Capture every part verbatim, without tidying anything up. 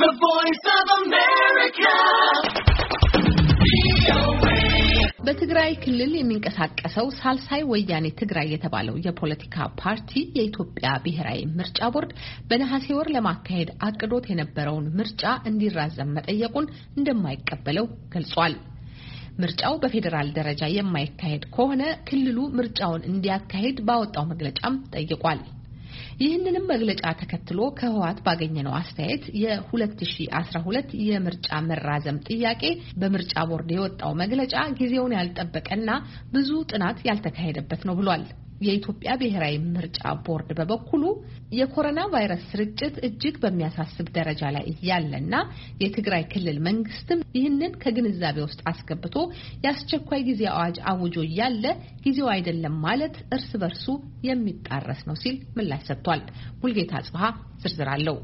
The Voice of America. በትግራይ ክልል የሚንቀሳቀሰው ሳልሳይ ወያኔ ትግራይ የተባለው የፖለቲካ ፓርቲ የኢትዮጵያ ብሔራዊ ምርጫ ቦርድ በነሐሴ ወር ለማካሄድ አቅዶት የነበረውን ምርጫ እንዲራዘም መጠየቁን እንደማይቀበለው ገልጿል። ምርጫው በፌደራል ደረጃ የማይካሄድ ከሆነ ክልሉ ምርጫውን እንዲያካሄድ ባወጣው መግለጫም ጠይቋል። ይህንንም መግለጫ ተከትሎ ከህወሓት ባገኘነው አስተያየት የ2012 የምርጫ መራዘም ጥያቄ በምርጫ ቦርድ የወጣው መግለጫ ጊዜውን ያልጠበቀና ብዙ ጥናት ያልተካሄደበት ነው ብሏል። የኢትዮጵያ ብሔራዊ ምርጫ ቦርድ በበኩሉ የኮሮና ቫይረስ ስርጭት እጅግ በሚያሳስብ ደረጃ ላይ ያለና የትግራይ ክልል መንግስትም ይህንን ከግንዛቤ ውስጥ አስገብቶ የአስቸኳይ ጊዜ አዋጅ አውጆ ያለ ጊዜው አይደለም ማለት እርስ በርሱ የሚጣረስ ነው ሲል ምላሽ ሰጥቷል። ሙልጌታ አጽብሃ ዝርዝር አለው።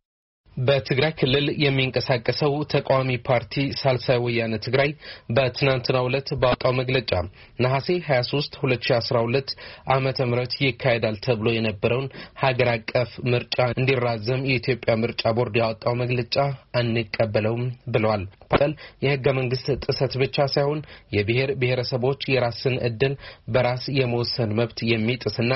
በትግራይ ክልል የሚንቀሳቀሰው ተቃዋሚ ፓርቲ ሳልሳይ ወያነ ትግራይ በትናንትናው ዕለት ባወጣው መግለጫ ነሐሴ ሃያ ሶስት ሁለት ሺህ አስራ ሁለት ዓመተ ምህረት ይካሄዳል ተብሎ የነበረውን ሀገር አቀፍ ምርጫ እንዲራዘም የኢትዮጵያ ምርጫ ቦርድ ያወጣው መግለጫ አንቀበለውም ብለዋል። ፓርቲው የህገ መንግስት ጥሰት ብቻ ሳይሆን የብሔር ብሔረሰቦች የራስን እድል በራስ የመወሰን መብት የሚጥስና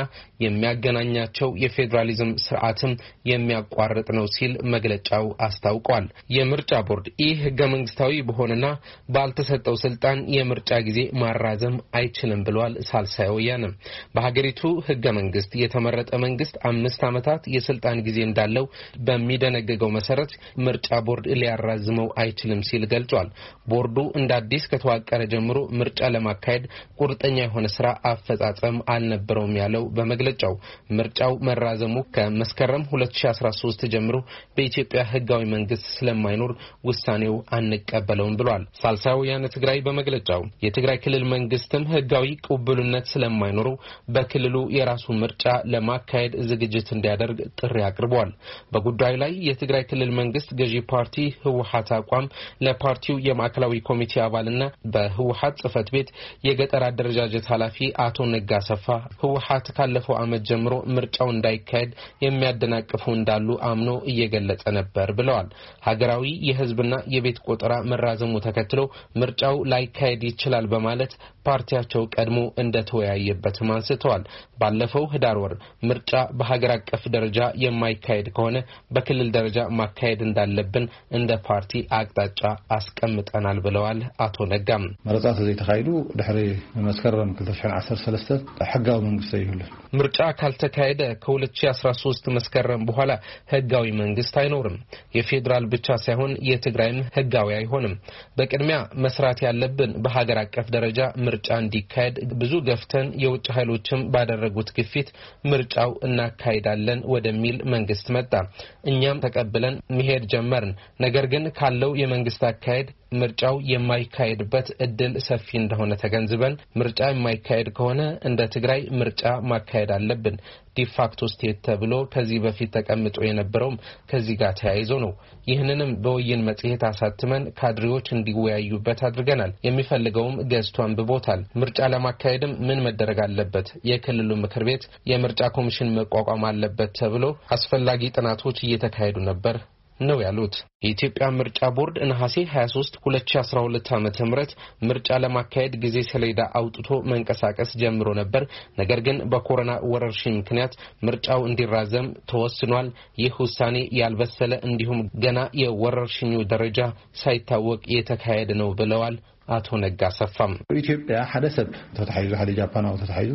የሚያገናኛቸው የፌዴራሊዝም ስርዓትም የሚያቋርጥ ነው ሲል መግለጫው አስታውቋል። የምርጫ ቦርድ ይህ ህገ መንግስታዊ በሆነና ባልተሰጠው ስልጣን የምርጫ ጊዜ ማራዘም አይችልም ብሏል። ሳልሳይ ወያነ በሀገሪቱ ህገ መንግስት የተመረጠ መንግስት አምስት ዓመታት የስልጣን ጊዜ እንዳለው በሚደነገገው መሰረት ምርጫ ቦርድ ሊያራዝመው አይችልም ሲል ገልጿል። ቦርዱ እንደ አዲስ ከተዋቀረ ጀምሮ ምርጫ ለማካሄድ ቁርጠኛ የሆነ ስራ አፈጻጸም አልነበረውም ያለው በመግለጫው ምርጫው መራዘሙ ከመስከረም ሁለት ሺህ አስራ ሶስት ጀምሮ በኢትዮጵያ ህጋዊ መንግስት ስለማይኖር ውሳኔው አንቀበለውም ብሏል። ሳልሳይ ወያነ ትግራይ በመግለጫው የትግራይ ክልል መንግስትም ህጋዊ ቅቡልነት ስለማይኖረው በክልሉ የራሱ ምርጫ ለማካሄድ ዝግጅት እንዲያደርግ ጥሪ አቅርቧል። በጉዳዩ ላይ የትግራይ ክልል መንግስት ገዢ ፓርቲ ህወሓት አቋም ለፓርቲው የማዕከላዊ ኮሚቴ አባልና በህወሓት ጽህፈት ቤት የገጠር አደረጃጀት ኃላፊ አቶ ነጋ ሰፋ ህወሓት ካለፈው ዓመት ጀምሮ ምርጫው እንዳይካሄድ የሚያደናቅፉ እንዳሉ አምኖ እየገለጸ ነበር ብለዋል። ሀገራዊ የህዝብና የቤት ቆጠራ መራዘሙ ተከትሎ ምርጫው ላይካሄድ ይችላል በማለት ፓርቲያቸው ቀድሞ እንደተወያየበት አንስተዋል። ባለፈው ህዳር ወር ምርጫ በሀገር አቀፍ ደረጃ የማይካሄድ ከሆነ በክልል ደረጃ ማካሄድ እንዳለብን እንደ ፓርቲ አቅጣጫ አስቀምጠናል ብለዋል አቶ ነጋም። ምርጫው ዘይተካሄዱ ድሕሪ መስከረም ሁለት ሺህ አስራ ሶስት ህጋዊ መንግስት ይሁን ምርጫ ካልተካሄደ ከ2013 መስከረም በኋላ ህጋዊ መንግስት አይኖርም። የፌደራል ብቻ ሳይሆን የትግራይም ህጋዊ አይሆንም። በቅድሚያ መስራት ያለብን በሀገር አቀፍ ደረጃ ምርጫ እንዲካሄድ ብዙ ገፍተን የውጭ ኃይሎችም ባደረጉት ግፊት ምርጫው እናካሄዳለን ወደሚል መንግስት መጣ። እኛም ተቀብለን መሄድ ጀመርን። ነገር ግን ካለው የመንግስት አካሄድ ምርጫው የማይካሄድበት እድል ሰፊ እንደሆነ ተገንዝበን ምርጫ የማይካሄድ ከሆነ እንደ ትግራይ ምርጫ ማካሄድ አለብን። ዲፋክቶ ስቴት ተብሎ ከዚህ በፊት ተቀምጦ የነበረው ከዚህ ጋር ተያይዞ ነው። ይህንንም በወይን መጽሔት አሳትመን ካድሬዎች እንዲወያዩበት አድርገናል። የሚፈልገውም ገዝቶ አንብቦታል። ምርጫ ለማካሄድም ምን መደረግ አለበት፣ የክልሉ ምክር ቤት የምርጫ ኮሚሽን መቋቋም አለበት ተብሎ አስፈላጊ ጥናቶች እየተካሄዱ ነበር ነው ያሉት። የኢትዮጵያ ምርጫ ቦርድ ነሐሴ ሃያ ሶስት ሁለት ሺህ አስራ ሁለት ዓመተ ምህረት ምርጫ ለማካሄድ ጊዜ ሰሌዳ አውጥቶ መንቀሳቀስ ጀምሮ ነበር። ነገር ግን በኮሮና ወረርሽኝ ምክንያት ምርጫው እንዲራዘም ተወስኗል። ይህ ውሳኔ ያልበሰለ እንዲሁም ገና የወረርሽኙ ደረጃ ሳይታወቅ የተካሄደ ነው ብለዋል አቶ ነጋ ሰፋም። ኢትዮጵያ ሐደሰብ ተታይዙ ሐደ ጃፓናው ተታይዙ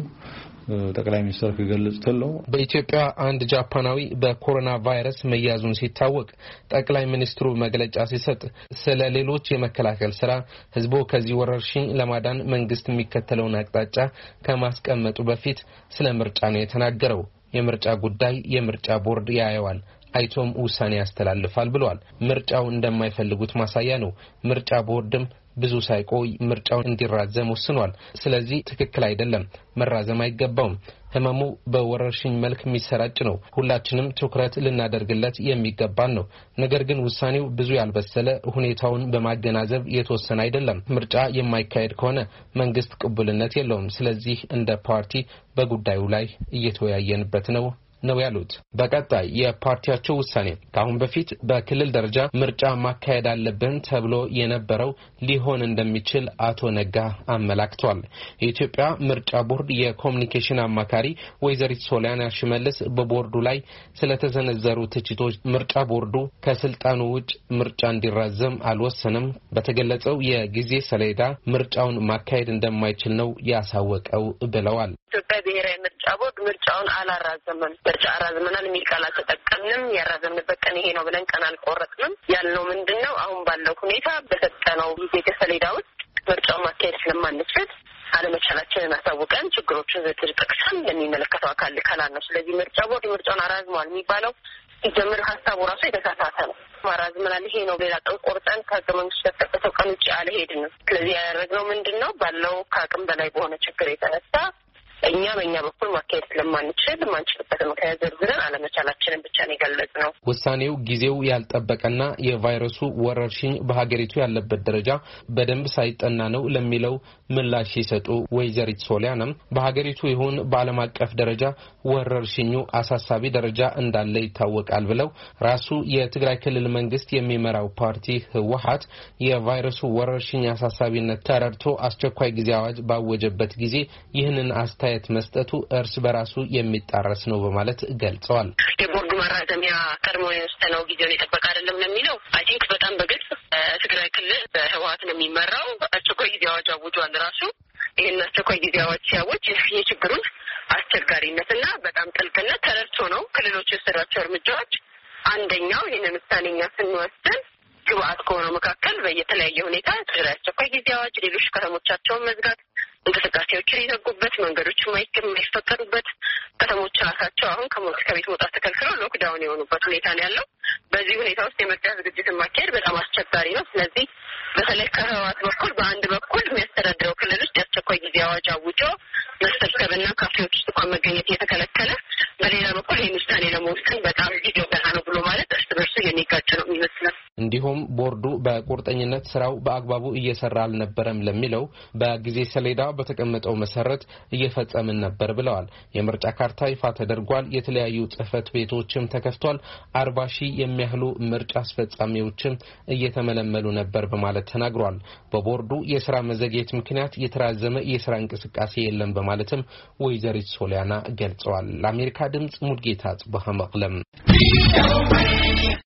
ጠቅላይ ሚኒስትር ከገለጹ ተለው በኢትዮጵያ አንድ ጃፓናዊ በኮሮና ቫይረስ መያዙን ሲታወቅ ጠቅላይ ሚኒስትሩ መግለጫ ሲሰጥ ስለ ሌሎች የመከላከል ስራ ህዝቡ ከዚህ ወረርሽኝ ለማዳን መንግስት የሚከተለውን አቅጣጫ ከማስቀመጡ በፊት ስለ ምርጫ ነው የተናገረው። የምርጫ ጉዳይ የምርጫ ቦርድ ያየዋል፣ አይቶም ውሳኔ ያስተላልፋል ብለዋል። ምርጫው እንደማይፈልጉት ማሳያ ነው። ምርጫ ቦርድም ብዙ ሳይቆይ ምርጫው እንዲራዘም ወስኗል። ስለዚህ ትክክል አይደለም፣ መራዘም አይገባውም። ህመሙ በወረርሽኝ መልክ የሚሰራጭ ነው። ሁላችንም ትኩረት ልናደርግለት የሚገባን ነው። ነገር ግን ውሳኔው ብዙ ያልበሰለ ሁኔታውን በማገናዘብ የተወሰነ አይደለም። ምርጫ የማይካሄድ ከሆነ መንግስት ቅቡልነት የለውም። ስለዚህ እንደ ፓርቲ በጉዳዩ ላይ እየተወያየንበት ነው ነው ያሉት። በቀጣይ የፓርቲያቸው ውሳኔ ካሁን በፊት በክልል ደረጃ ምርጫ ማካሄድ አለብን ተብሎ የነበረው ሊሆን እንደሚችል አቶ ነጋ አመላክተዋል። የኢትዮጵያ ምርጫ ቦርድ የኮሙኒኬሽን አማካሪ ወይዘሪት ሶሊያና ሽመልስ በቦርዱ ላይ ስለተዘነዘሩ ትችቶች ምርጫ ቦርዱ ከስልጣኑ ውጭ ምርጫ እንዲራዘም አልወሰነም፣ በተገለጸው የጊዜ ሰሌዳ ምርጫውን ማካሄድ እንደማይችል ነው ያሳወቀው ብለዋል። ኢትዮጵያ ብሔራዊ ምርጫ ቦርድ ምርጫውን አላራዘመም፣ ምርጫ አራዝመናል የሚል ቃል አልተጠቀምንም፣ ያራዘምንበት ቀን ይሄ ነው ብለን ቀን አልቆረጥንም። ያልነው ምንድነው አሁን ባለው ሁኔታ በተጠቀነው ጊዜ ሰሌዳ ውስጥ ምርጫውን ማካሄድ ስለማንችል አለመቻላችንን አሳውቀን ችግሮችን ዝርዝር ጠቅሰን ለሚመለከተው አካል ካላነው ስለዚህ ምርጫ ቦርድ ምርጫውን አራዝሟል የሚባለው ሲጀምር ሀሳቡ ራሱ የተሳሳተ ነው። ማራዝመናል ይሄ ነው ሌላ ቀን ቆርጠን ከህገ መንግስቱ የተጠቀሰው ቀን ውጭ አልሄድንም። ስለዚህ ያደረግነው ምንድነው ባለው ከአቅም በላይ በሆነ ችግር የተነሳ እኛ በእኛ በኩል ማካሄድ ስለማንችል ማንችልበት ምክንያት ዘርዝረን አለመቻላችንን ብቻ ነው የገለጽነው። ውሳኔው ጊዜው ያልጠበቀና የቫይረሱ ወረርሽኝ በሀገሪቱ ያለበት ደረጃ በደንብ ሳይጠና ነው ለሚለው ምላሽ ሲሰጡ ወይዘሪት ሶሊያናም በሀገሪቱ ይሁን በዓለም አቀፍ ደረጃ ወረርሽኙ አሳሳቢ ደረጃ እንዳለ ይታወቃል ብለው ራሱ የትግራይ ክልል መንግስት የሚመራው ፓርቲ ህወሓት የቫይረሱ ወረርሽኝ አሳሳቢነት ተረድቶ አስቸኳይ ጊዜ አዋጅ ባወጀበት ጊዜ ይህንን አስታ መስጠቱ እርስ በራሱ የሚጣረስ ነው በማለት ገልጸዋል። የቦርዱ ማራዘሚያ ቀድሞ የወሰነው ጊዜውን የጠበቀ አይደለም ለሚለው አይ ቲንክ በጣም በግልጽ ትግራይ ክልል በህወሓት ነው የሚመራው አስቸኳይ ጊዜ አዋጅ አውጇል። ራሱ ይሄን አስቸኳይ ጊዜ አዋጅ ሲያወጅ የችግሩን አስቸጋሪነትና በጣም ጥልቅነት ተረድቶ ነው ክልሎች የወሰዷቸው እርምጃዎች። አንደኛው ይሄንን ውሳኔኛ ስንወስን ግብአት ከሆነው መካከል በየተለያየ ሁኔታ ትግራይ አስቸኳይ ጊዜ አዋጅ ሌሎች ከተሞቻቸውን መዝጋት እንቅስቃሴዎችን የዘጉበት መንገዶች ማይከም የማይፈቀዱበት ከተሞች ራሳቸው አሁን ከቤት መውጣት ተከልክለው ሎክዳውን የሆኑበት ሁኔታ ነው ያለው። በዚህ ሁኔታ ውስጥ የምርጫ ዝግጅትን ማካሄድ በጣም አስቸጋሪ ነው። ስለዚህ በተለይ ከህወሓት በኩል በአንድ በኩል የሚያስተዳድረው ክልል ውስጥ የአስቸኳይ ጊዜ አዋጅ አውጆ መሰብሰብና ካፌዎች ውስጥ እንኳን መገኘት እየተከለከለ፣ በሌላ በኩል ይህን ውሳኔ ለመወሰን በጣም ጊዜው ገና ነው ብሎ ማለት እርስ በርሱ የሚጋጭ ነው የሚመስለው። እንዲሁም ቦርዱ በቁርጠኝነት ስራው በአግባቡ እየሰራ አልነበረም ለሚለው በጊዜ ሰሌዳ በተቀመጠው መሰረት እየፈጸምን ነበር ብለዋል። የምርጫ ካርታ ይፋ ተደርጓል። የተለያዩ ጽህፈት ቤቶችም ተከፍቷል። አርባ ሺህ የሚያህሉ ምርጫ አስፈጻሚዎችም እየተመለመሉ ነበር በማለት ተናግሯል። በቦርዱ የስራ መዘግየት ምክንያት የተራዘመ የስራ እንቅስቃሴ የለም በማለትም ወይዘሪት ሶሊያና ገልጸዋል። ለአሜሪካ ድምጽ ሙልጌታ ጽባህ መቅለም